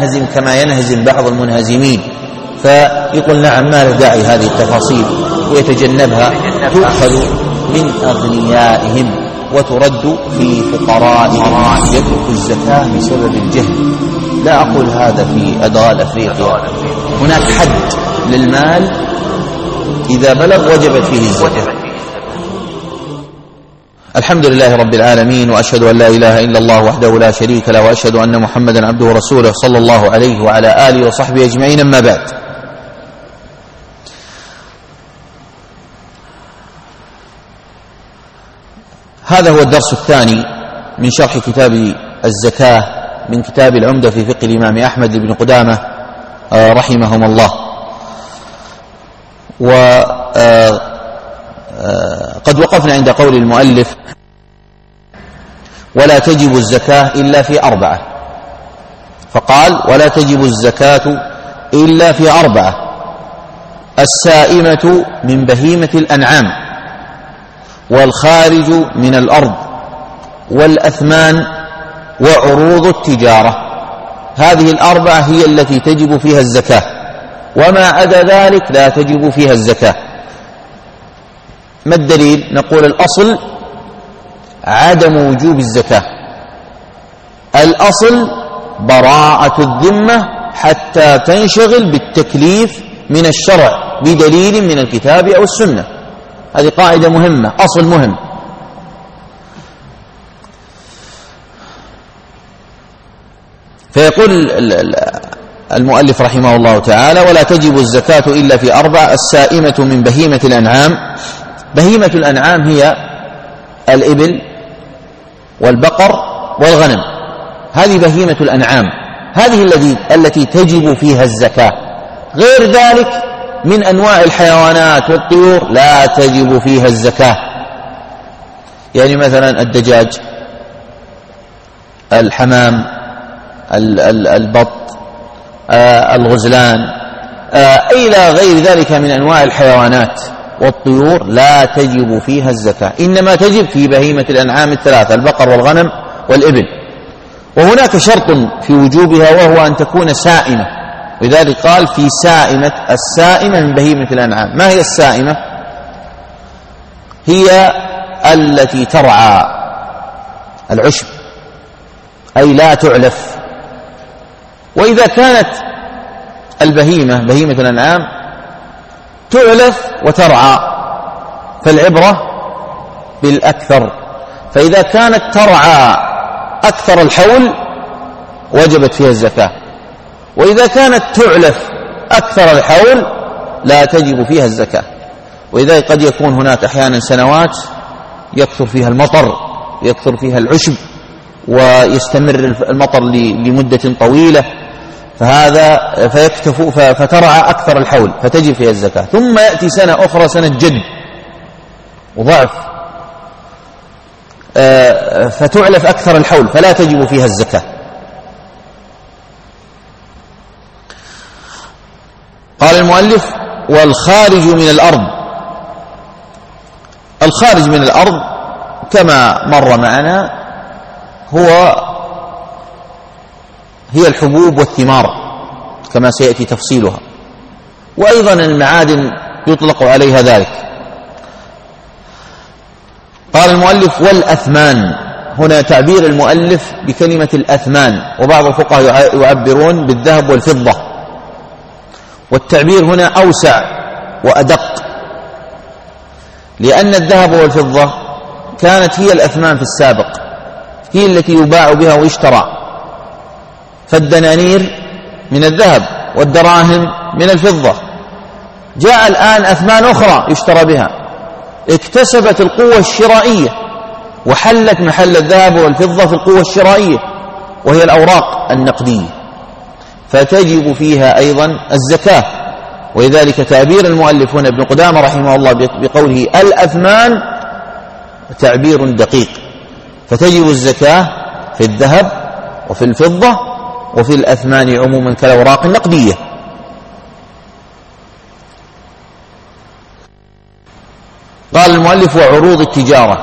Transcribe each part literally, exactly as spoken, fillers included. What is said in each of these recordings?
ينهزم كما ينهزم بعض المنهزمين، فيقول نعم ما له داعي هذه التفاصيل ويتجنبها، تؤخذ من أغنيائهم وترد في فقرائهم يترك الزكاة بسبب الجهل. لا أقول هذا في أدغال أفريقيا، هناك حد للمال إذا بلغ وجبت فيه الزكاة. الحمد لله رب العالمين، وأشهد أن لا إله إلا الله وحده لا شريك له، وأشهد أن محمدا عبده ورسوله صلى الله عليه وعلى آله وصحبه أجمعين. أما بعد، هذا هو الدرس الثاني من شرح كتاب الزكاة من كتاب العمدة في فقه الإمام أحمد بن قدامة رحمهم الله. وقد وقفنا عند قول المؤلف: ولا تجب الزكاة إلا في أربعة. فقال: ولا تجب الزكاة إلا في أربعة: السائمة من بهيمة الأنعام، والخارج من الأرض، والأثمان، وعروض التجارة. هذه الأربعة هي التي تجب فيها الزكاة، وما عدا ذلك لا تجب فيها الزكاة. ما الدليل؟ نقول الأصل عدم وجوب الزكاة. الأصل براءة الذمة حتى تنشغل بالتكليف من الشرع بدليل من الكتاب أو السنة. هذه قاعدة مهمة، أصل مهم. فيقول المؤلف رحمه الله تعالى: ولا تجب الزكاة إلا في أربع: السائمة من بهيمة الأنعام. بهيمة الأنعام هي الإبل والبقر والغنم، هذه بهيمة الأنعام، هذه التي التي تجب فيها الزكاة. غير ذلك من أنواع الحيوانات والطيور لا تجب فيها الزكاة. يعني مثلا الدجاج، الحمام، البط، الغزلان، إلى غير ذلك من أنواع الحيوانات والطيور لا تجب فيها الزكاة، إنما تجب في بهيمة الأنعام الثلاثة: البقر والغنم والإبل. وهناك شرط في وجوبها وهو أن تكون سائمة، لذلك قال: في سائمة. السائمة من بهيمة الأنعام. ما هي السائمة؟ هي التي ترعى العشب، أي لا تعلف. وإذا كانت البهيمة بهيمة الأنعام تعلف وترعى فالعبرة بالأكثر، فإذا كانت ترعى أكثر الحول وجبت فيها الزكاة، وإذا كانت تعلف أكثر الحول لا تجب فيها الزكاة. وإذا قد يكون هناك أحيانا سنوات يكثر فيها المطر، يكثر فيها العشب، ويستمر المطر لمدة طويلة، فهذا فيكتفو فترعى أكثر الحول فتجب فيها الزكاة. ثم يأتي سنة أخرى، سنة جد وضعف، فتعلف أكثر الحول فلا تجب فيها الزكاة. قال المؤلف: والخارج من الأرض. الخارج من الأرض كما مر معنا هو هي الحبوب والثمار كما سيأتي تفصيلها، وأيضا المعادن يطلق عليها ذلك. قال المؤلف: والأثمان. هنا تعبير المؤلف بكلمة الأثمان، وبعض الفقهاء يعبرون بالذهب والفضة، والتعبير هنا أوسع وأدق، لأن الذهب والفضة كانت هي الأثمان في السابق، هي التي يباع بها ويشترى، فالدنانير من الذهب والدراهم من الفضة. جاء الآن أثمان أخرى يشترى بها، اكتسبت القوة الشرائية وحلت محل الذهب والفضة في القوة الشرائية، وهي الأوراق النقدية، فتجب فيها أيضا الزكاة. ولذلك تعبير المؤلف هنا ابن قدامة رحمه الله بقوله الأثمان تعبير دقيق، فتجب الزكاة في الذهب وفي الفضة وفي الأثمان عموما كالأوراق النقدية. قال المؤلف: وعروض التجارة.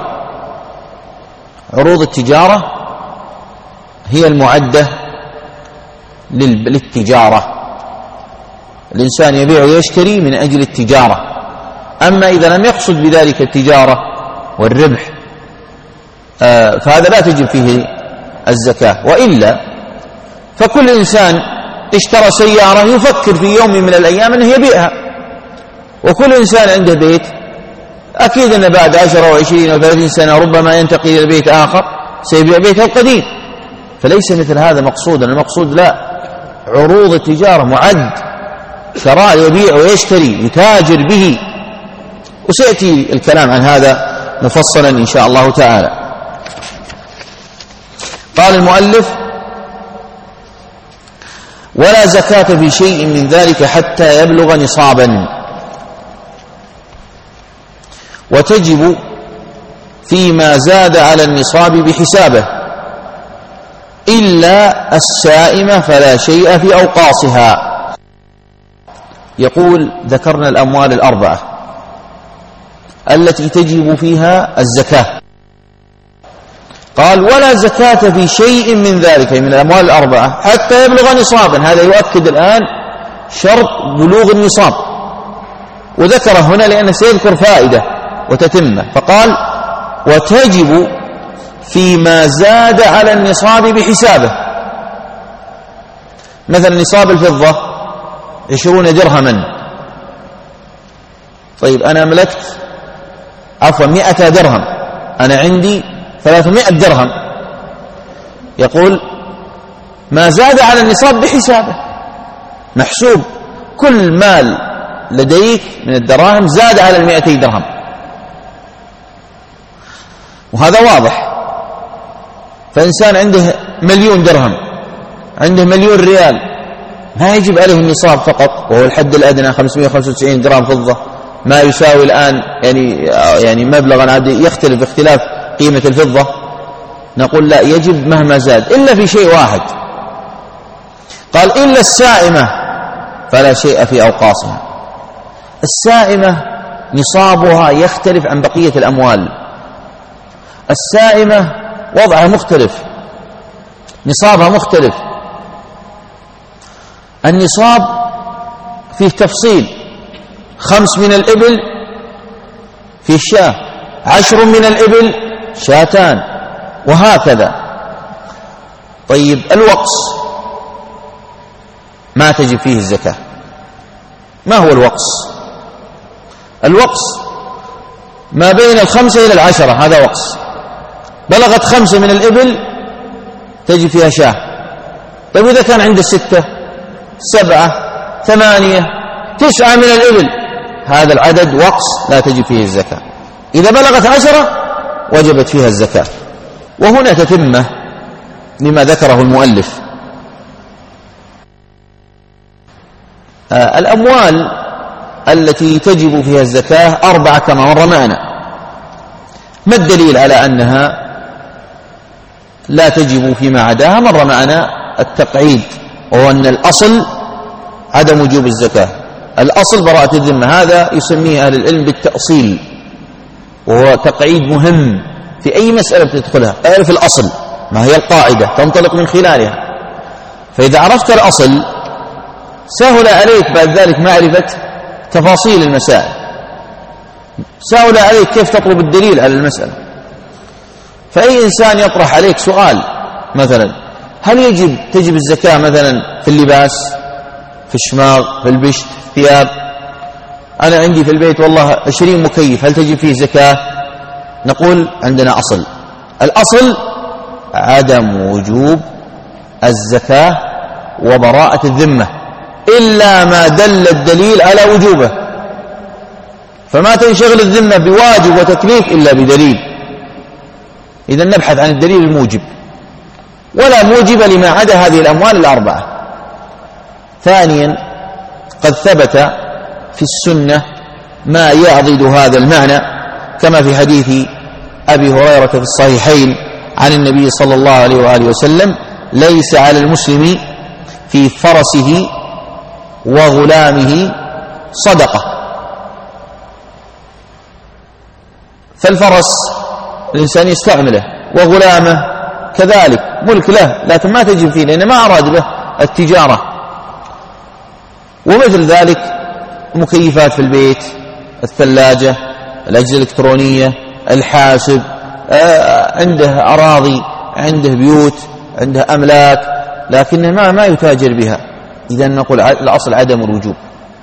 عروض التجارة هي المعدة للتجارة، الإنسان يبيع ويشتري من أجل التجارة. أما إذا لم يقصد بذلك التجارة والربح فهذا لا تجب فيه الزكاة. وإلا فكل إنسان اشترى سيارة يفكر في يوم من الأيام أنه يبيعها، وكل إنسان عنده بيت أكيد أن بعد عشرة وعشرين وثلاثين سنة ربما ينتقل إلى بيت آخر سيبيع بيته القديم. فليس مثل هذا مقصودا، المقصود لا، عروض التجارة معد، شراء يبيع ويشتري يتاجر به، وسيأتي الكلام عن هذا مفصلا إن شاء الله تعالى. قال المؤلف: ولا زكاة في شيء من ذلك حتى يبلغ نصابا، وتجب فيما زاد على النصاب بحسابه إلا السائمة فلا شيء في أوقاصها. يقول: ذكرنا الأموال الأربعة التي تجب فيها الزكاة، قال: ولا زكاة في شيء من ذلك من الأموال الأربعة حتى يبلغ نصابا. هذا يؤكد الآن شرط بلوغ النصاب، وذكره هنا لأنه سيذكر فائدة وتتمة، فقال: وتجب فيما زاد على النصاب بحسابه. مثلا نصاب الفضة عشرون درهما، طيب أنا ملكت عفوا مئة درهم، أنا عندي ثلاثمائة درهم، يقول: ما زاد على النصاب بحسابه، محسوب كل مال لديك من الدراهم زاد على المئتي درهم، وهذا واضح. فإنسان عنده مليون درهم، عنده مليون ريال، ما يجب عليه النصاب فقط، وهو الحد الأدنى خمسمائة وخمسة وتسعين جرام فضة، ما يساوي الآن يعني يعني مبلغا عادي يختلف اختلاف قيمة الفضة. نقول لا، يجب مهما زاد إلا في شيء واحد، قال: إلا السائمة فلا شيء في أوقاصها. السائمة نصابها يختلف عن بقية الأموال، السائمة وضعها مختلف، نصابها مختلف. النصاب فيه تفصيل، خمس من الإبل فيه شاة، عشر من الإبل شاتان، وهكذا. طيب الوقص ما تجب فيه الزكاة. ما هو الوقص؟ الوقص ما بين الخمسة إلى العشرة، هذا وقص. بلغت خمسة من الإبل تجب فيها شاة. طيب إذا كان عند ستة، سبعة، ثمانية، تسعة من الإبل، هذا العدد وقص لا تجب فيه الزكاة. إذا بلغت عشرة وجبت فيها الزكاة. وهنا تتمة لما ذكره المؤلف. آه الأموال التي تجب فيها الزكاة أربعة كما مر معنا. ما الدليل على أنها لا تجب فيما عداها؟ مر معنا التقعيد، وهو أن الأصل عدم وجوب الزكاة، الأصل براءة الذمة. هذا يسميه أهل العلم بالتأصيل، وهو تقعيد مهم في أي مسألة تدخلها. اعرف الأصل، ما هي القاعدة تنطلق من خلالها. فإذا عرفت الأصل سهل عليك بعد ذلك معرفة تفاصيل المسائل، سهل عليك كيف تطلب الدليل على المسألة. فأي إنسان يطرح عليك سؤال مثلا: هل يجب تجب الزكاة مثلا في اللباس، في الشماغ، في البشت، في الثياب؟ أنا عندي في البيت والله عشرين مكيف، هل تجب فيه زكاة؟ نقول عندنا أصل، الأصل عدم وجوب الزكاة وبراءة الذمة إلا ما دل الدليل على وجوبه. فما تنشغل الذمة بواجب وتكليف إلا بدليل. إذا نبحث عن الدليل الموجب، ولا موجب لما عدا هذه الأموال الأربعة. ثانيا، قد ثبت في السنة ما يعضد هذا المعنى، كما في حديث أبي هريرة في الصحيحين عن النبي صلى الله عليه وآله وسلم: ليس على المسلم في فرسه وغلامه صدقة. فالفرس الإنسان يستعمله، وغلامه كذلك ملك له، لكن ما تجب فيه لأنه ما أراد به التجارة. ومثل ذلك مكيفات في البيت، الثلاجة، الأجهزة الإلكترونية، الحاسب، عنده أراضي، عنده بيوت، عنده أملاك، لكن ما ما يتاجر بها، إذا نقول الأصل عدم الوجوب.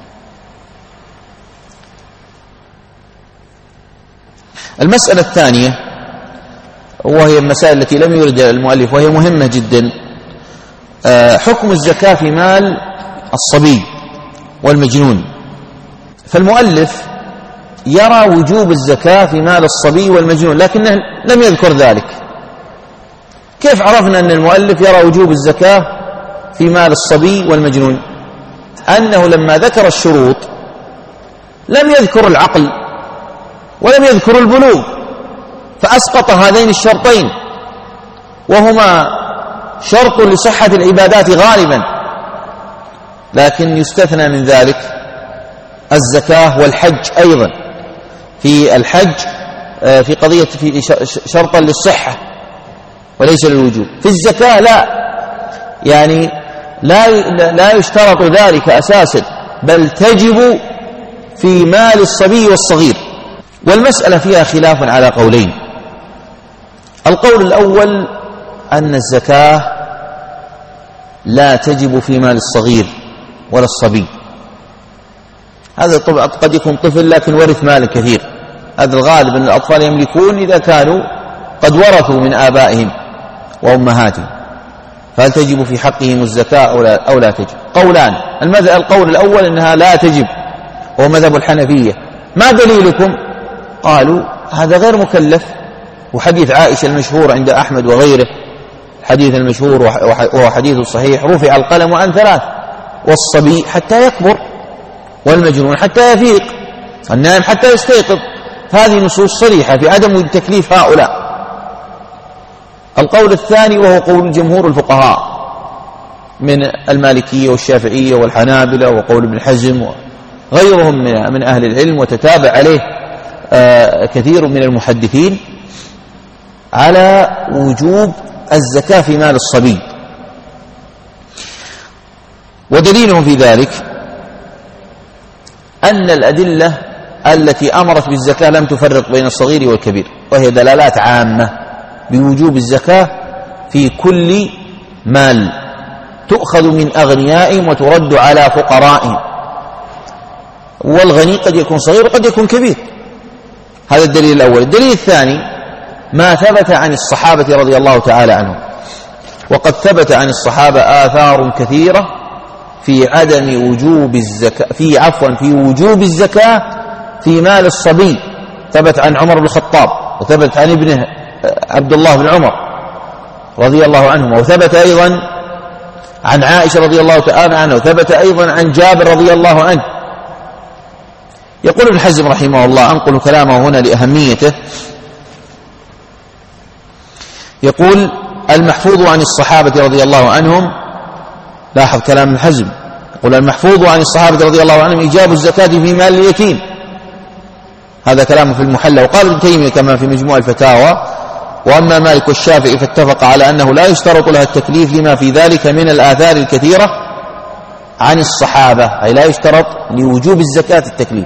المسألة الثانية وهي المسائل التي لم يرد المؤلف وهي مهمة جدا، حكم الزكاة في مال الصبي والمجنون. فالمؤلف يرى وجوب الزكاة في مال الصبي والمجنون لكنه لم يذكر ذلك. كيف عرفنا أن المؤلف يرى وجوب الزكاة في مال الصبي والمجنون؟ أنه لما ذكر الشروط لم يذكر العقل ولم يذكر البلوغ، فأسقط هذين الشرطين، وهما شرط لصحة العبادات غالبا، لكن يستثنى من ذلك الزكاة والحج أيضا. في الحج في قضية في شرطا للصحة وليس للوجوب. في الزكاة لا، يعني لا لا يشترط ذلك أساسا، بل تجب في مال الصبي والصغير. والمسألة فيها خلاف على قولين. القول الأول أن الزكاة لا تجب في مال الصغير ولا الصبي. هذا طبعا قد يكون طفل لكن ورث مال كثير، هذا الغالب أن الأطفال يملكون إذا كانوا قد ورثوا من آبائهم وأمهاتهم، فهل تجب في حقهم الزكاة أو لا, أو لا تجب؟ قولان. القول الأول أنها لا تجب، وهو مذهب الحنفية. ما دليلكم؟ قالوا هذا غير مكلف، وحديث عائشة المشهور عند أحمد وغيره، الحديث المشهور وهو حديث صحيح، رفع القلم عن ثلاث، والصبي حتى يكبر، والمجنون حتى يفيق، النائم حتى يستيقظ. هذه نصوص صريحة في عدم تكليف هؤلاء. القول الثاني وهو قول جمهور الفقهاء من المالكية والشافعية والحنابلة وقول ابن حزم وغيرهم من أهل العلم، وتتابع عليه كثير من المحدثين، على وجوب الزكاة في مال الصبي. ودليلهم في ذلك أن الأدلة التي أمرت بالزكاة لم تفرق بين الصغير والكبير، وهي دلالات عامة بوجوب الزكاة في كل مال، تؤخذ من أغنيائهم وترد على فقرائهم، والغني قد يكون صغير وقد يكون كبير. هذا الدليل الأول. الدليل الثاني ما ثبت عن الصحابة رضي الله تعالى عنهم، وقد ثبت عن الصحابة آثار كثيرة في عدم وجوب الزكاة في عفوا في وجوب الزكاة في مال الصبي. ثبت عن عمر بن الخطاب، وثبت عن ابنه عبد الله بن عمر رضي الله عنهما، وثبت أيضا عن عائشة رضي الله تعالى عنها، وثبت أيضا عن جابر رضي الله عنه. يقول ابن حزم رحمه الله، أنقل كلامه هنا لأهميته، يقول المحفوظ عن الصحابة رضي الله عنهم، لاحظ كلام ابن حزم، يقول المحفوظ عن الصحابة رضي الله عنهم إيجاب الزكاة في مال اليتيم، هذا كلامه في المحلى. وقال ابن تيمية كما في مجموع الفتاوى: وأما مالك والشافعي فاتفق على أنه لا يشترط لها التكليف لما في ذلك من الآثار الكثيرة عن الصحابة، أي لا يشترط لوجوب الزكاة التكليف.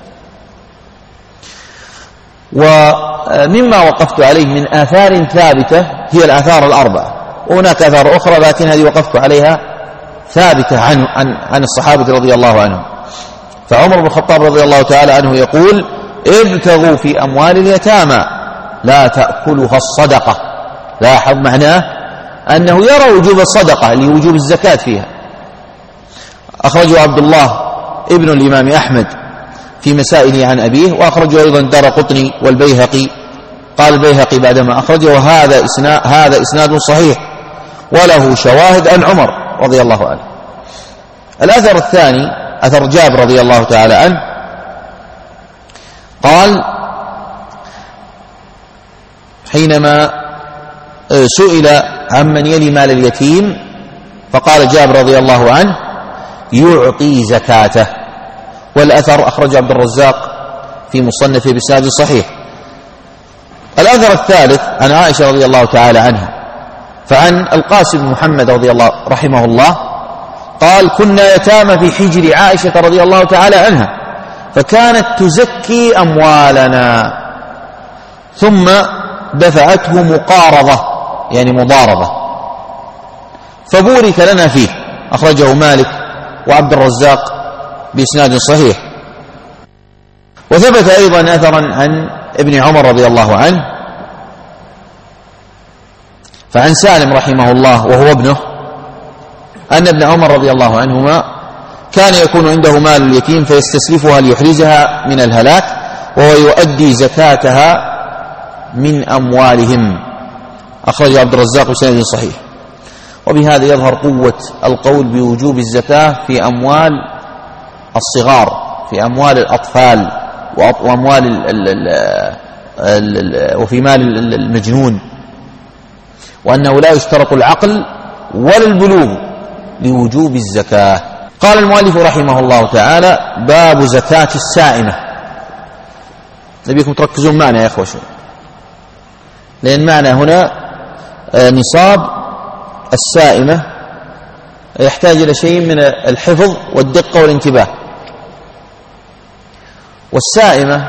ومما وقفت عليه من آثار ثابتة هي الآثار الأربعة، وهناك آثار أخرى لكن هذه وقفت عليها ثابتة عن, عن, عن الصحابة رضي الله عنهم. فعمر بن الخطاب رضي الله تعالى عنه يقول: ابتغوا في أموال اليتامى لا تأكلها الصدقة. لاحظ معناه أنه يرى وجوب الصدقة لوجوب الزكاة فيها. أخرجه عبد الله ابن الإمام أحمد في مسائله عن أبيه، وأخرجه أيضا الدارقطني والبيهقي. قال البيهقي بعدما أخرجه: وهذا إسناد, هذا إسناد صحيح وله شواهد عن عمر رضي الله عنه. الأثر الثاني أثر جابر رضي الله تعالى عنه، قال حينما سئل عمن يلي مال اليتيم، فقال جابر رضي الله عنه: يعطي زكاته. والأثر أخرج عبد الرزاق في مصنفه بإسناد صحيح. الأثر الثالث عن عائشة رضي الله تعالى عنها، فعن القاسم بن محمد رضي الله رحمه الله قال كنا يتامى في حجر عائشة رضي الله تعالى عنها فكانت تزكي أموالنا ثم دفعته مقارضة يعني مضاربة فبورك لنا فيه. أخرجه مالك وعبد الرزاق بإسناد صحيح. وثبت أيضا أثرا عن ابن عمر رضي الله عنه فعن سالم رحمه الله وهو ابنه أن ابن عمر رضي الله عنهما كان يكون عنده مال اليتيم فيستسلفها ليحرزها من الهلاك وهو يؤدي زكاتها من أموالهم. أخرج عبد الرزاق بسند صحيح. وبهذا يظهر قوة القول بوجوب الزكاة في أموال الصغار، في أموال الأطفال وأموال ال ال ال وفي مال المجنون، وأنه لا يشترط العقل ولا البلوغ لوجوب الزكاة. قال المؤلف رحمه الله تعالى: باب زكاة السائمة. نبيكم تركزون معنا يا أخوة، لأن معنا هنا نصاب السائمة يحتاج إلى شيء من الحفظ والدقة والانتباه. والسائمة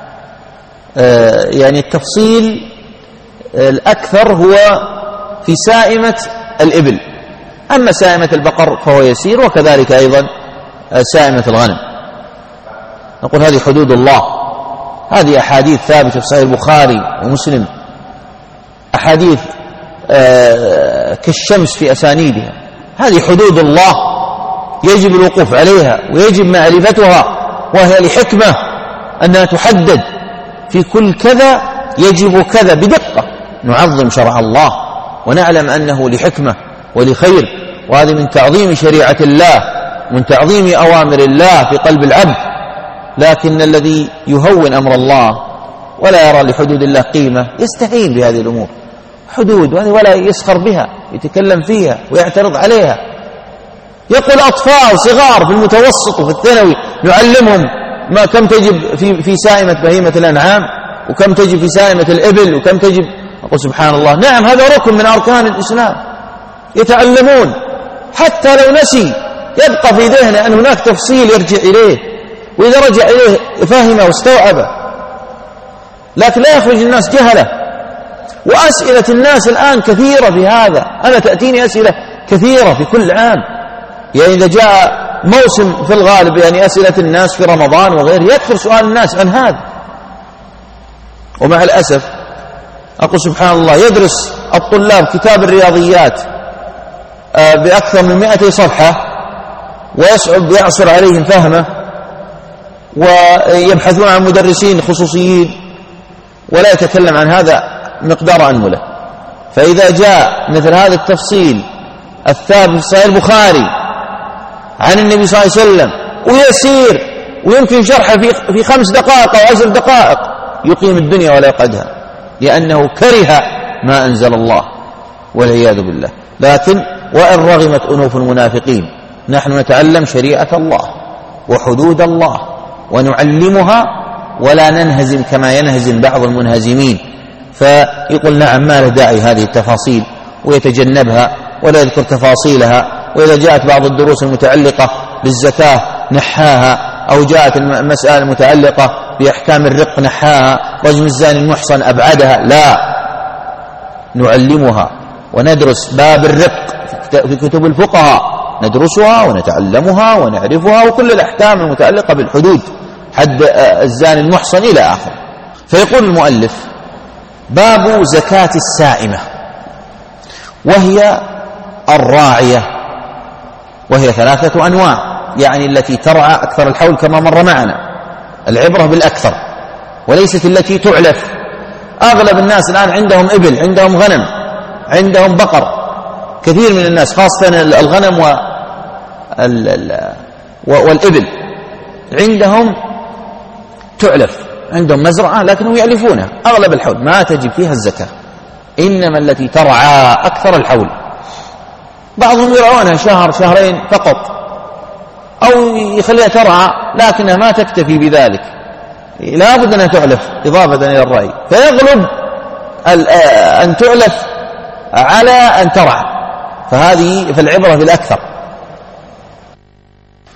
يعني التفصيل الأكثر هو في سائمة الإبل، أما سائمة البقر فهو يسير، وكذلك أيضا سائمة الغنم. نقول هذه حدود الله، هذه أحاديث ثابتة في صحيح البخاري ومسلم، أحاديث كالشمس في أسانيدها. هذه حدود الله يجب الوقوف عليها ويجب معرفتها، وهي لحكمة أنها تحدد في كل كذا يجب كذا بدقة. نعظم شرع الله ونعلم أنه لحكمة ولخير، وهذه من تعظيم شريعة الله، من تعظيم أوامر الله في قلب العبد. لكن الذي يهون أمر الله ولا يرى لحدود الله قيمة يستهين بهذه الأمور، حدود وهذه ولا يسخر بها، يتكلم فيها ويعترض عليها. يقول أطفال صغار في المتوسط وفي الثانوي نعلمهم ما كم تجب في في سائمة بهيمة الأنعام، وكم تجب في سائمة الإبل، وكم تجب. أقول سبحان الله، نعم هذا ركن من أركان الإسلام، يتعلمون حتى لو نسي يبقى في ذهنه أن هناك تفصيل يرجع إليه، وإذا رجع إليه فهمه واستوعبه. لكن لا يخرج الناس جهلة. وأسئلة الناس الآن كثيرة في هذا، أنا تأتيني أسئلة كثيرة في كل عام، يعني إذا جاء موسم في الغالب يعني أسئلة الناس في رمضان وغيره يكثر سؤال الناس عن هذا. ومع الأسف أقول سبحان الله، يدرس الطلاب كتاب الرياضيات بأكثر من مئة صفحة ويصعب يعصر عليهم فهمه، ويبحثون عن مدرسين خصوصيين، ولا يتكلم عن هذا مقدار أنملة. فإذا جاء مثل هذا التفصيل الثابت في صحيح البخاري عن النبي صلى الله عليه وسلم ويسير ويمكن شرحه في في خمس دقائق أو عشر دقائق، يقيم الدنيا ولا يقعدها، لأنه كره ما أنزل الله والعياذ بالله. لكن وإن رغمت أنوف المنافقين، نحن نتعلم شريعة الله وحدود الله ونعلمها ولا ننهزم كما ينهزم بعض المنهزمين، فيقول نعم ما له داعي هذه التفاصيل ويتجنبها ولا يذكر تفاصيلها. وإذا جاءت بعض الدروس المتعلقة بالزكاة نحاها، أو جاءت المسألة المتعلقة بأحكام الرق نحاها، رجم الزاني المحصن أبعدها. لا، نعلمها وندرس باب الرق في كتب الفقهاء، ندرسها ونتعلمها ونعرفها، وكل الأحكام المتعلقة بالحدود، حد الزاني المحصن إلى آخره. فيقول المؤلف: باب زكاة السائمة، وهي الراعية، وهي ثلاثة أنواع، يعني التي ترعى أكثر الحول كما مر معنا. العبرة بالأكثر وليست التي تعلف. أغلب الناس الآن عندهم إبل، عندهم غنم، عندهم بقر، كثير من الناس خاصة الغنم والإبل عندهم تعلف، عندهم مزرعة لكنهم يعلفونها أغلب الحول، ما تجب فيها الزكاة، إنما التي ترعى أكثر الحول. بعضهم يرعونها شهر شهرين فقط، أو يخليها ترعى لكنها ما تكتفي بذلك، لا بد أنها تعلف إضافة إلى الرعي، فيغلب أن تعلف على أن ترعى، فهذه فالعبرة بالأكثر.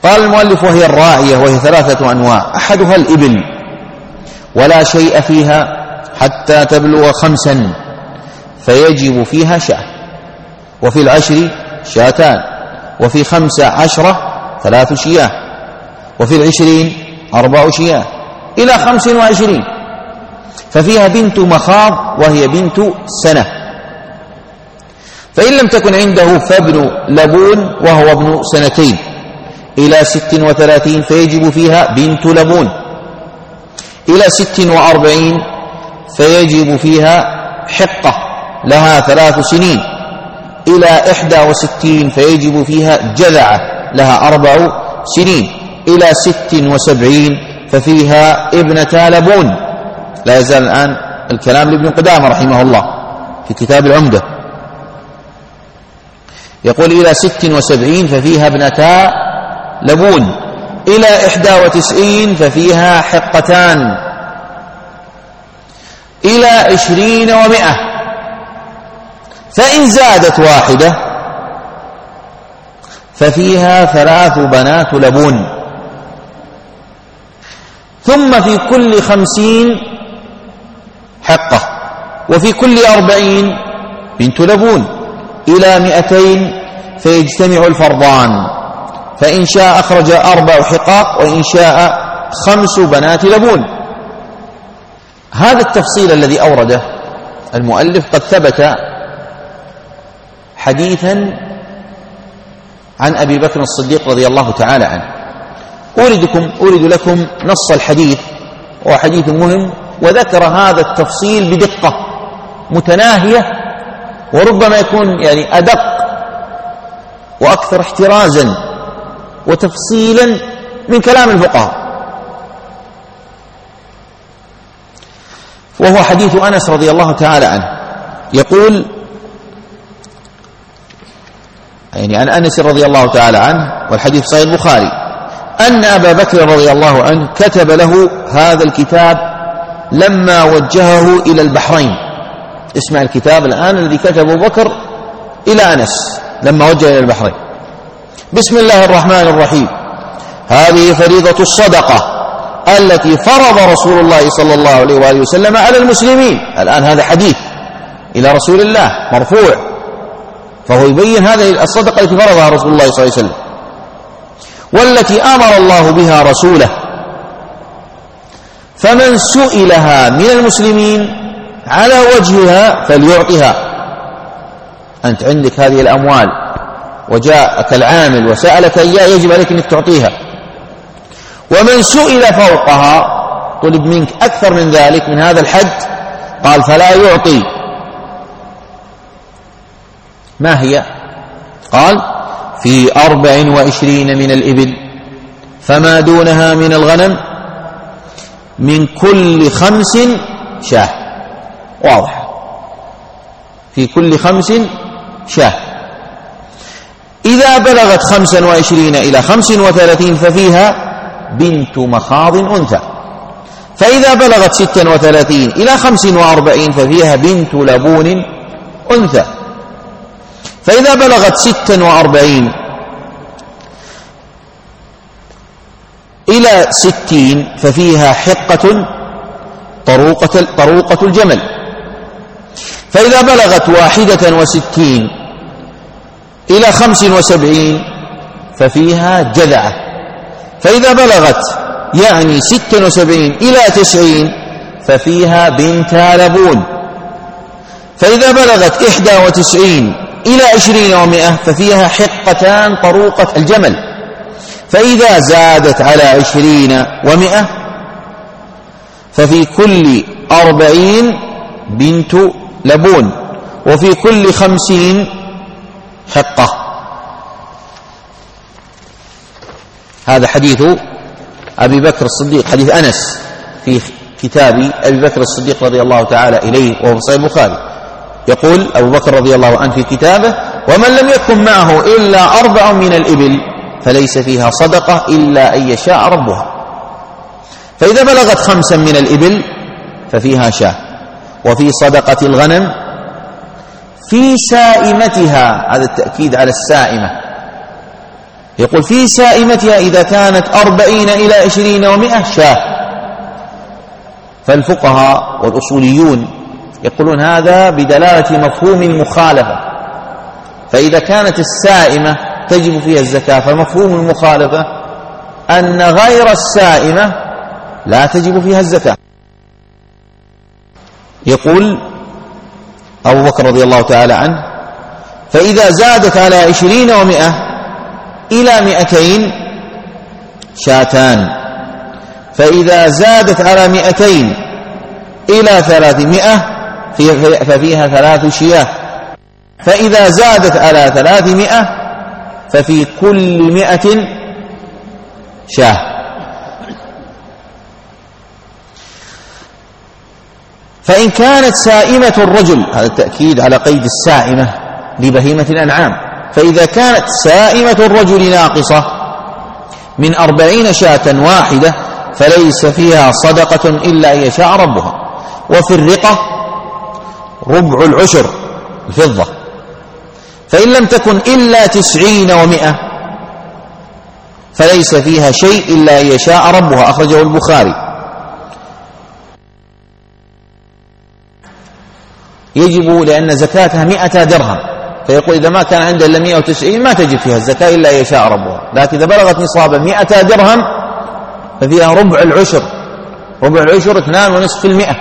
قال المؤلف: وهي الراعية، وهي ثلاثة أنواع: أحدها الإبل، ولا شيء فيها حتى تبلغ خمسا فيجب فيها شاة، وفي العشر شاتان، وفي خمس عشرة ثلاث شياه، وفي العشرين أربع شياه، إلى خمس وعشرين ففيها بنت مخاض وهي بنت سنة. فإن لم تكن عنده فابن لبون وهو ابن سنتين، إلى ست وثلاثين فيجب فيها بنت لبون، إلى ست وأربعين فيجب فيها حقة لها ثلاث سنين، إلى إحدى وستين فيجب فيها جذعة لها أربع سنين، إلى ست وسبعين ففيها ابنة لبون. لا يزال الآن الكلام لابن قدامة رحمه الله في كتاب العمدة، يقول: إلى ست وسبعين ففيها ابنتا لبون، إلى إحدى وتسعين ففيها حقتان، إلى عشرين ومئة فإن زادت واحدة ففيها ثلاث بنات لبون. ثم في كل خمسين حقة، وفي كل أربعين بنت لبون، إلى مئتين فيجتمع الفرضان، فإن شاء أخرج أربع حقاق، وإن شاء خمس بنات لبون. هذا التفصيل الذي أورده المؤلف قد ثبت حديثا عن أبي بكر الصديق رضي الله تعالى عنه. أوردكم أورد لكم نص الحديث، وهو حديث مهم، وذكر هذا التفصيل بدقة متناهية، وربما يكون يعني أدق وأكثر احترازا وتفصيلا من كلام الفقهاء. وهو حديث أنس رضي الله تعالى عنه، يقول يعني عن أنس رضي الله تعالى عنه، والحديث صحيح البخاري، أن أبا بكر رضي الله عنه كتب له هذا الكتاب لما وجهه إلى البحرين. اسمع الكتاب الآن الذي كتبه بكر إلى أنس لما وجه إلى البحرين: بسم الله الرحمن الرحيم، هذه فريضة الصدقة التي فرض رسول الله صلى الله عليه وآله وسلم على المسلمين. الآن هذا حديث إلى رسول الله مرفوع، فهو يبين هذه الصدقة التي فرضها رسول الله صلى الله عليه وسلم، والتي أمر الله بها رسوله، فمن سئلها من المسلمين على وجهها فليعطها. أنت عندك هذه الأموال وجاءك العامل وسألك إياه، يجب عليك أنك تعطيها. ومن سئل فوقها، طلب منك أكثر من ذلك من هذا الحد، قال فلا يعطي. ما هي؟ قال: في أربع وعشرين من الإبل، فما دونها من الغنم، من كل خمس شاة. واضح، في كل خمس شاة. إذا بلغت خمسا وعشرين إلى خمس وثلاثين ففيها بنت مخاض أنثى، فإذا بلغت ستا وثلاثين إلى خمس وأربعين ففيها بنت لبون أنثى، فإذا بلغت ستا وأربعين إلى ستين ففيها حقة طروقة, طروقة الجمل، فإذا بلغت واحدة وستين إلى خمس وسبعين ففيها جذعة، فإذا بلغت يعني ست وسبعين إلى تسعين ففيها بنت لبون، فإذا بلغت إحدى وتسعين إلى عشرين ومئة ففيها حقتان طروقة الجمل، فإذا زادت على عشرين ومئة ففي كل أربعين بنت لبون، وفي كل خمسين حقة. هذا حديث أبي بكر الصديق، حديث أنس في كتاب أبي بكر الصديق رضي الله تعالى إليه، وهو صحيح البخاري. يقول أبو بكر رضي الله عنه في كتابه: ومن لم يكن معه إلا أربع من الإبل فليس فيها صدقة إلا أن يشاء ربها. فإذا بلغت خمسا من الإبل ففيها شاة. وفي صدقة الغنم في سائمتها، هذا التأكيد على السائمة، يقول في سائمتها إذا كانت أربعين إلى عشرين ومئة شاة. فالفقهاء والأصوليون يقولون هذا بدلالة مفهوم المخالفة، فإذا كانت السائمة تجب فيها الزكاة فمفهوم المخالفة أن غير السائمة لا تجب فيها الزكاة. يقول أبو بكر رضي الله تعالى عنه: فإذا زادت على عشرين ومئة إلى مئتين شاتان، فإذا زادت على مئتين إلى ثلاثمائة ففيها ثلاث شياه، فإذا زادت على ثلاثمائة ففي كل مئة شاه. فإن كانت سائمة الرجل، هذا التأكيد على قيد السائمة لبهيمة الأنعام، فإذا كانت سائمة الرجل ناقصة من أربعين شاة واحدة فليس فيها صدقة إلا أن يشاء ربها. وفي الرقة ربع العشر الفضة، فإن لم تكن إلا تسعين ومئة فليس فيها شيء إلا أن يشاء ربها. أخرجه البخاري. يجب لأن زكاتها مئة درهم، فيقول إذا ما كان عنده إلا مئة وتسعين ما تجب فيها الزكاة إلا أن يشاء ربها، لكن إذا بلغت نصابا مئة درهم ففيها ربع العشر. ربع العشر اثنان ونصف المئة.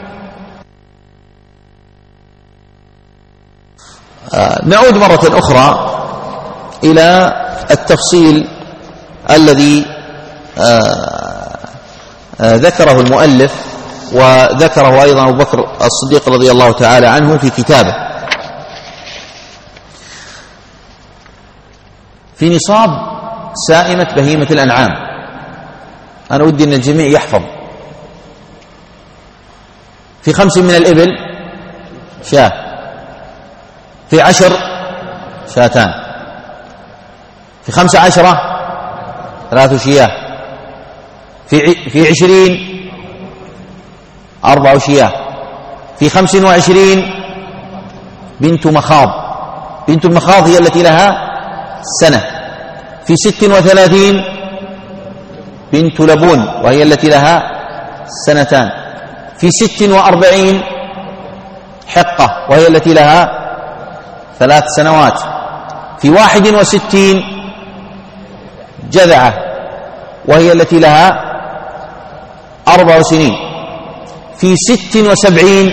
آه نعود مرة أخرى إلى التفصيل الذي آه آه ذكره المؤلف وذكره أيضا أبو بكر الصديق رضي الله تعالى عنه في كتابه. في نصاب سائمة بهيمة الأنعام، أنا ودي أن الجميع يحفظ: في خمس من الإبل شاة، في عشر شاتان، في خمس عشرة ثلاث شياه، في في عشرين أربع شياه، في خمس وعشرين بنت مخاض. بنت المخاض هي التي لها سنة. في ست وثلاثين بنت لبون وهي التي لها سنتان. في ست وأربعين حقة وهي التي لها ثلاث سنوات. في واحد وستين جذعة وهي التي لها أربع سنين. في ست وسبعين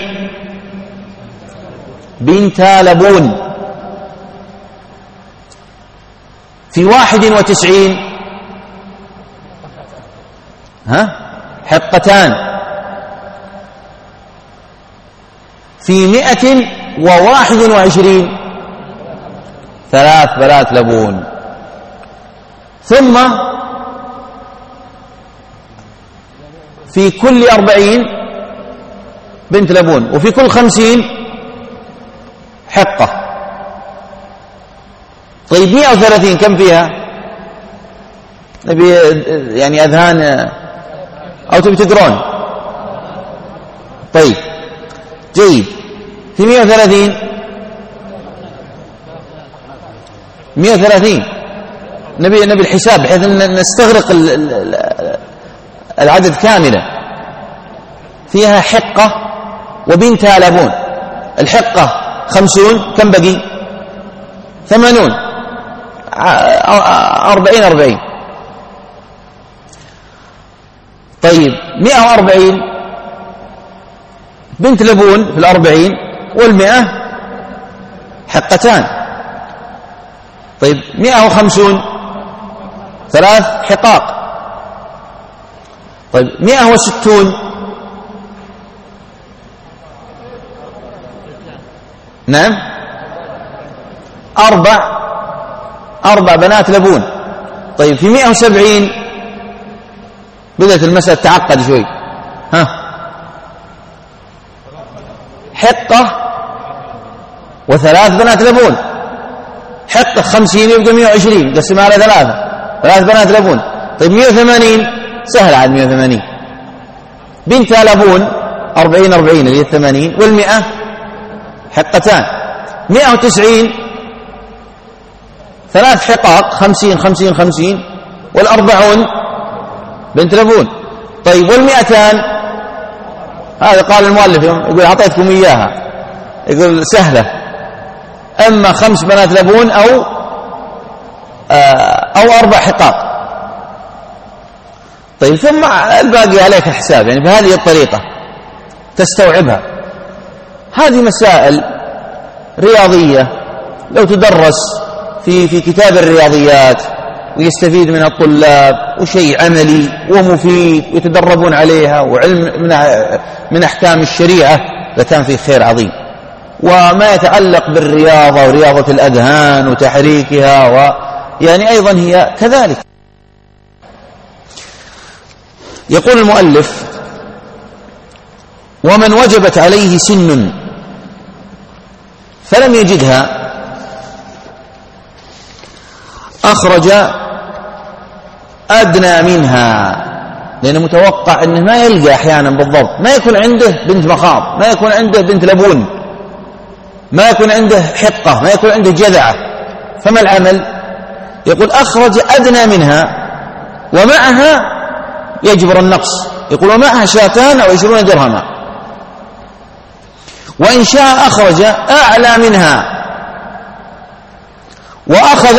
بنت لبون. في واحد وتسعين ها حقتان. في مئة وواحد وعشرين ثلاث بنات لبون. ثم في كل أربعين بنت لبون، وفي كل خمسين حقة. طيب مئة وثلاثين كم فيها؟ نبي يعني أذهان أو تبي تقرون؟ طيب جيد. في مئة وثلاثين مئة وثلاثين نبي نبي الحساب بحيث أن نستغرق العدد كاملا. فيها حقة وبنتها لبون. الحقة خمسون، كم بقي؟ ثمانون، أربعين أربعين. طيب مئة وأربعين بنت لبون في الأربعين، والمئة حقتان. طيب مئة وخمسون ثلاث حقاق. طيب مئة وستون نعم أربع أربع بنات لبون. طيب في مئة وسبعين بدأت المسألة تعقد شوي. ها حقة وثلاث بنات لبون. حقة خمسين يبقى مئة وعشرين، قسمها على ثلاثة، ثلاث بنات لبون. طيب مئة وثمانين سهل عاد. مئة وثمانين بنتها لبون أربعين أربعين اللي هي الثمانين، والمئة حقتان. مئة وتسعين ثلاث حقاق خمسين خمسين خمسين، والأربعون بنت لبون. طيب والمئتان؟ هذا قال المؤلف يقول أعطيتكم إياها، يقول سهلة، أما خمس بنات لبون أو أو أربع حقاق. طيب ثم الباقي عليك الحساب، يعني بهذه الطريقة تستوعبها. هذه مسائل رياضية لو تدرس في في كتاب الرياضيات ويستفيد منها الطلاب، وشيء عملي ومفيد ويتدربون عليها، وعلم من من أحكام الشريعة، لكان فيه خير عظيم. وما يتعلق بالرياضة ورياضة الأذهان وتحريكها، ويعني أيضا هي كذلك. يقول المؤلف: ومن وجبت عليه سن فلم يجدها أخرج أدنى منها، لأنه متوقع أنه ما يلقى أحيانا بالضبط، ما يكون عنده بنت مخاض، ما يكون عنده بنت لبون، ما يكون عنده حقة، ما يكون عنده جذعة، فما العمل؟ يقول أخرج أدنى منها ومعها يجبر النقص. يقول ومعها شاتان أو عشرون درهما، وإن شاء أخرج أعلى منها وأخذ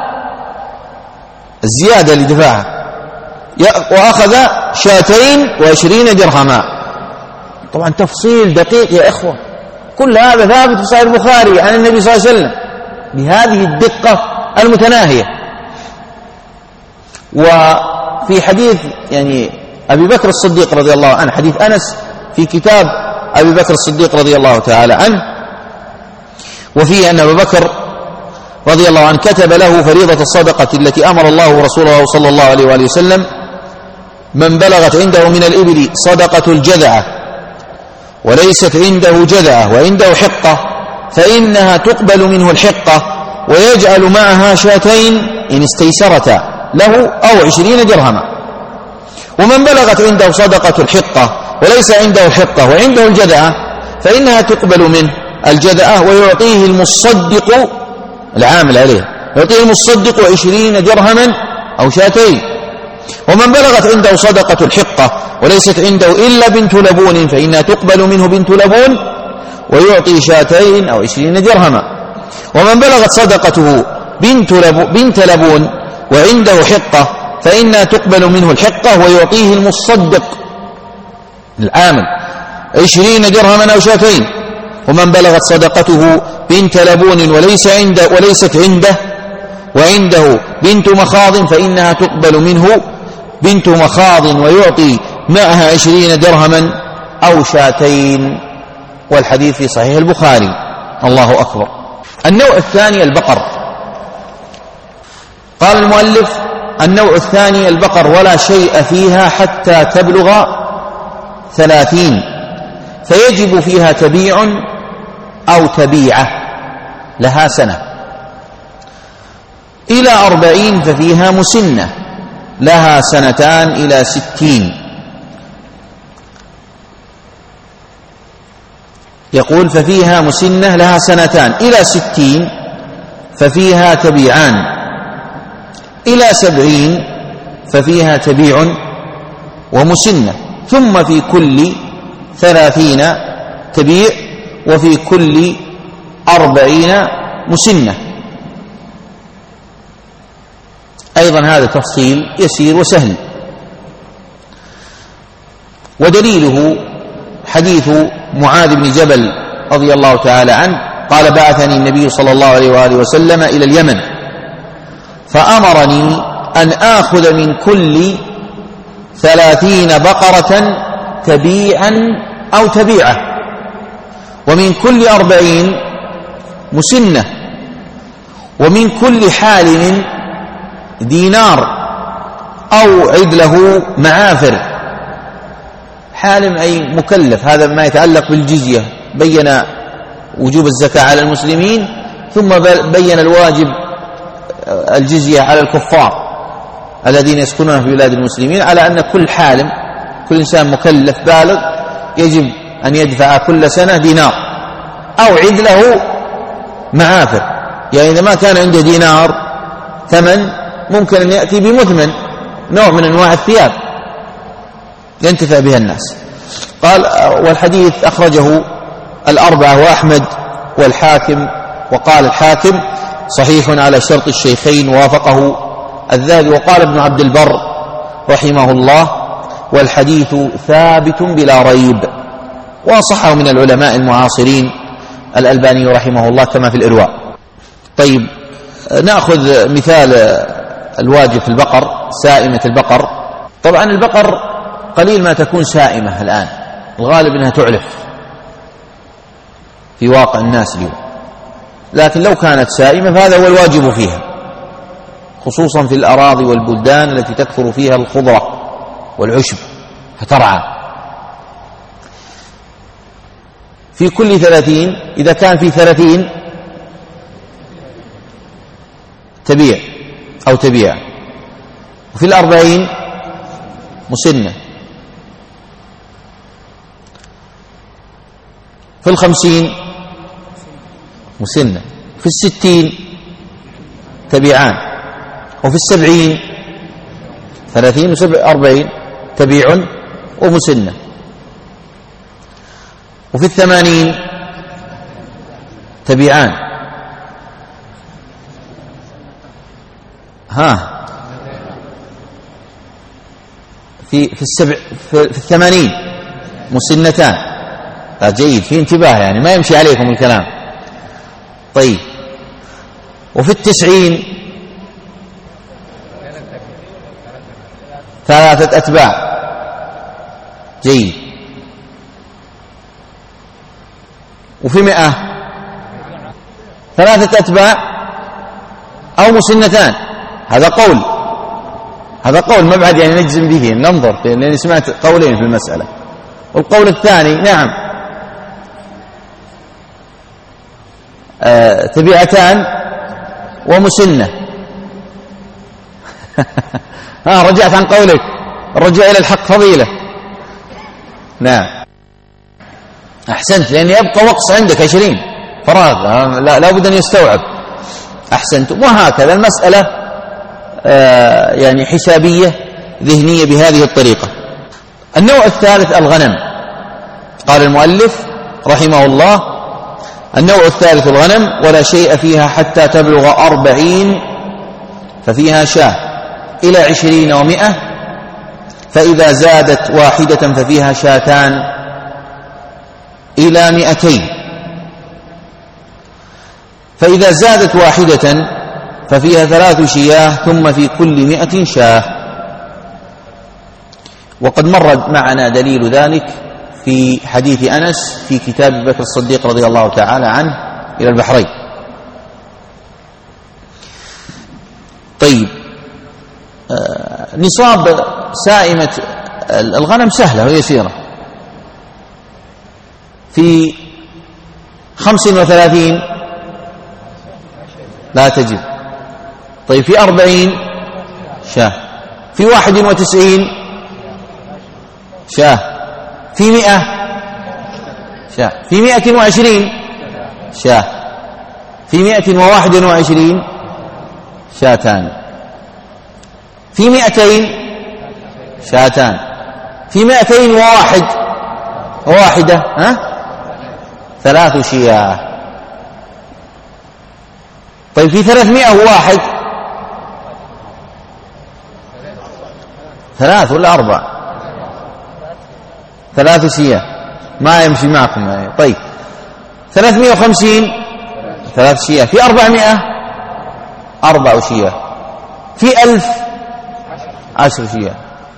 الزيادة اللي دفعها، وأخذ شاتين وعشرين درهما. طبعا تفصيل دقيق يا إخوة، كل هذا ثابت في صحيح البخاري عن النبي صلى الله عليه وسلم بهذه الدقة المتناهية. وفي حديث يعني أبي بكر الصديق رضي الله عنه، حديث أنس في كتاب أبي بكر الصديق رضي الله تعالى عنه، وفيه أن أبي بكر رضي الله عنه كتب له فريضة الصدقة التي أمر الله ورسوله صلى الله عليه وآله وسلم: من بلغت عنده من الإبل صدقة الجذعة وليست عنده جذعة وعنده حقة فإنها تقبل منه الحقة ويجعل معها شاتين إن استيسرتا له أو عشرين درهما. ومن بلغت عنده صدقة الحقة وليس عنده الحقة وعنده الجذعة فإنها تقبل منه الجذعة ويعطيه المصدق العامل عليه، يعطيه المصدق عشرين درهما أو شاتين. ومن بلغت عنده صدقة الحقة وليست عنده إلا بنت لبون فإنها تقبل منه بنت لبون ويعطي شاتين أو عشرين درهما. ومن بلغت صدقته بنت, لبو بنت لبون وعنده حقة فإنها تقبل منه الحقة ويعطيه المصدق العامل عشرين درهما أو شاتين. ومن بلغت صدقته بنت لبون وليس عنده وليست عنده وعنده بنت مخاض فإنها تقبل منه بنت مخاض ويعطي معها عشرين درهما أو شاتين. والحديث في صحيح البخاري. الله أكبر. النوع الثاني البقر. قال المؤلف: النوع الثاني البقر ولا شيء فيها حتى تبلغ ثلاثين فيجب فيها تبيع أو تبيعة لها سنة، إلى أربعين ففيها مسنة لها سنتان إلى ستين. يقول ففيها مسنة لها سنتان إلى ستين ففيها تبيعان، إلى سبعين ففيها تبيع ومسنة، ثم في كل ثلاثين تبيع وفي كل أربعين مسنة. أيضا هذا تفصيل يسير وسهل. ودليله حديث معاذ بن جبل رضي الله تعالى عنه قال: بعثني النبي صلى الله عليه وآله وسلم إلى اليمن فأمرني أن آخذ من كل ثلاثين بقرة تبيعا أو تبيعة، ومن كل أربعين مسنة، ومن كل حالم دينار أو عدله معافر. حالم أي مكلف، هذا ما يتعلق بالجزية، بين وجوب الزكاة على المسلمين ثم بين الواجب الجزية على الكفار الذين يسكنون في بلاد المسلمين، على أن كل حالم كل إنسان مكلف بالغ يجب أن يدفع كل سنة دينار أو عدله معافر. يعني إذا ما كان عنده دينار ثمن ممكن أن يأتي بمثمن، نوع من أنواع الثياب ينتفع بها الناس. قال والحديث أخرجه الأربعة وأحمد والحاكم، وقال الحاكم صحيح على شرط الشيخين وافقه الذهبي. وقال ابن عبد البر رحمه الله والحديث ثابت بلا ريب، وصحه من العلماء المعاصرين الألباني رحمه الله كما في الإرواء. طيب نأخذ مثال الواجب في البقر، سائمة البقر. طبعا البقر قليل ما تكون سائمة الآن، الغالب أنها تعلف في واقع الناس اليوم، لكن لو كانت سائمة فهذا هو الواجب فيها، خصوصا في الأراضي والبلدان التي تكثر فيها الخضرة والعشب فترعى. في كل ثلاثين إذا كان في ثلاثين تبيع أو تبيع، وفي الأربعين مسنة، في الخمسين مسنة، في الستين تبيعان، وفي السبعين ثلاثين وسبع أربعين تبيع ومسنة، وفي الثمانين تبيعان. ها في في السبع في, في الثمانين مسنتان. جيد، في انتباه يعني ما يمشي عليكم الكلام. طيب وفي التسعين ثلاثة أتباع. جيد. وفي مئة ثلاثة أتباع أو مسنتان. هذا قول هذا قول مبعد يعني نجزم به، ننظر لأني سمعت قولين في المسألة. والقول الثاني نعم آه تبيعتان ومسنة. ها رجعت عن قولك، الرجوع إلى الحق فضيلة. نعم أحسنت، لأن يبقى وقص عندك عشرين فراغ، لا, لا بد أن يستوعب. أحسنت. وهكذا المسألة آه يعني حسابية ذهنية بهذه الطريقة. النوع الثالث الغنم. قال المؤلف رحمه الله النوع الثالث الغنم، ولا شيء فيها حتى تبلغ أربعين ففيها شاة إلى عشرين ومئة، فإذا زادت واحدة ففيها شاتان إلى مئتين، فإذا زادت واحدة ففيها ثلاث شياه، ثم في كل مئة شاه. وقد مر معنا دليل ذلك في حديث أنس في كتاب بكر الصديق رضي الله تعالى عنه إلى البحرين. طيب آه نصاب سائمة الغنم سهلة ويسيرة، في خمس وثلاثين لا تجب. طيب في أربعين شاه، في واحد وتسعين شاه، في مئة شاه، في مئة وعشرين شاه، في مئة وواحد وعشرين شاتان، في مئتين شاتان، في مئتين وواحد واحدة ها ثلاث شياه. طيب في ثلاثمائة وواحد ثلاث ولا أربع؟ ثلاث شياه ما يمشي معكم يعني. طيب ثلاثمائة وخمسين ثلاث شياه، في أربعمائة أربع شياه، في ألف عشر شياه،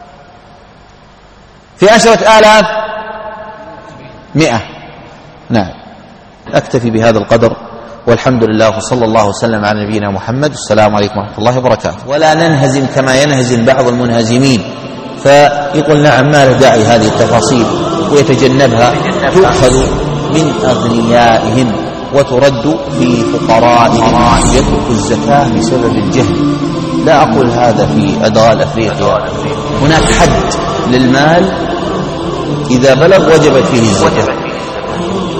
في عشرة آلاف مئة. نعم أكتفي بهذا القدر والحمد لله وصلى الله وسلم على نبينا محمد. السلام عليكم ورحمة الله وبركاته. ولا ننهزم كما ينهزم بعض المنهزمين، فيقول نعم ما له داعي هذه التفاصيل ويتجنبها، تؤخذ من أغنيائهم وترد في فقرائهم يترك الزكاة بسبب الجهل. لا أقول هذا في أدغال أفريقيا، هناك حد للمال إذا بلغ وجبت فيه الزكاة.